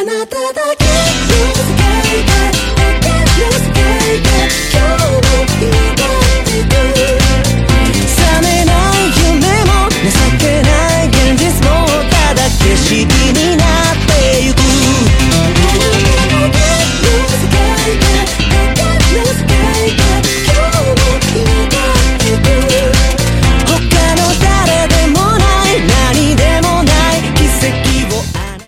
なただけの世界で、だけの世界で